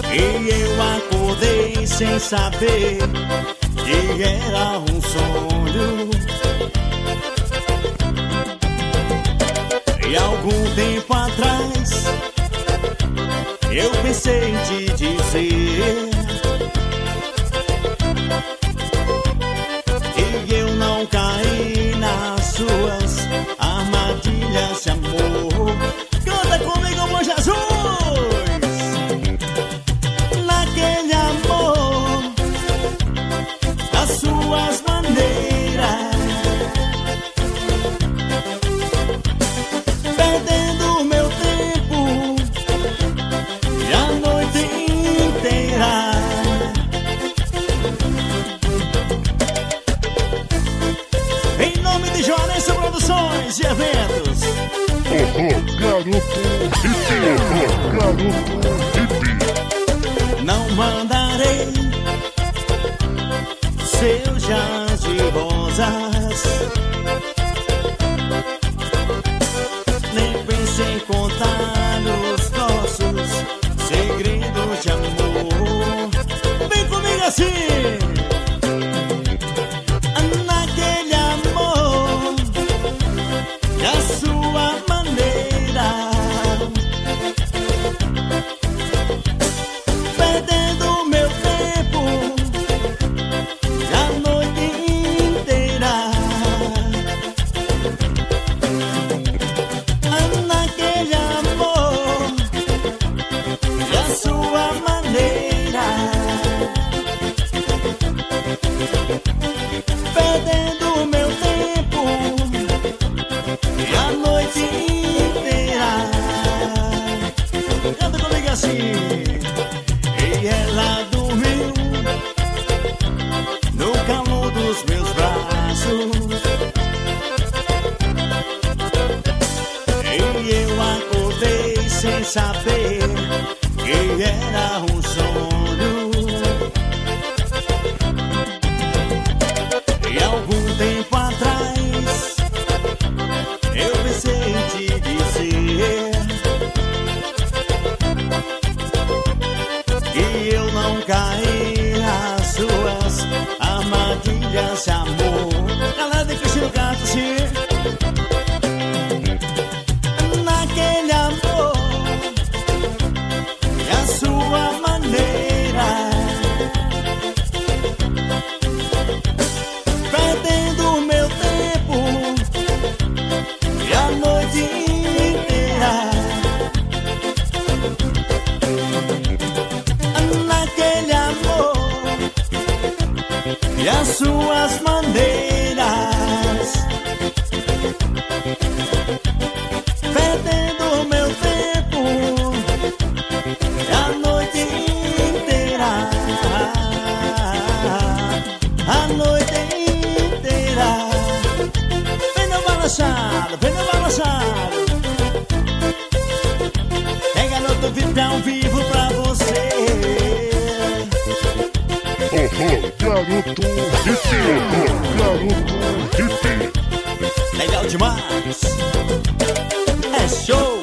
E eu acordei sem saber que era um sonho. E algum tempo atrás eu pensei em te dizer que eu não caí nas suas armadilhas de amor. Canta comigo, amor Jesus! Naquele amor, das suas maneiras, perdendo meu tempo e a noite inteira. Em nome de Joanense Produções e Eventos. Garoto hippie, garoto hippie. Não mandarei seu jazz de rosas, nem pensei em contar os nossos segredos de amor. Vem comigo assim. Naquele amor, da sua maneira, perdendo meu tempo e a noite inteira. Naquele amor, da sua maneira, perdendo meu tempo e a noite inteira. Canta comigo assim. E ela dormiu no calor dos meus braços, e eu acordei sem saber que era um sonho. E algum tempo atrás eu pensei em te dizer que eu não caí nas suas armadilhas de amor. Galera de Cristina canta assim. Naquele amor e a sua maneira, perdendo meu tempo e a noite inteira. Naquele amor e as suas maneiras, perdendo meu tempo e a noite inteira. A noite inteira. Vem no balançado, vem no balançado. É garoto VIP ao vivo pra você. Garoto hippie, garoto hippie. Legal demais. É show.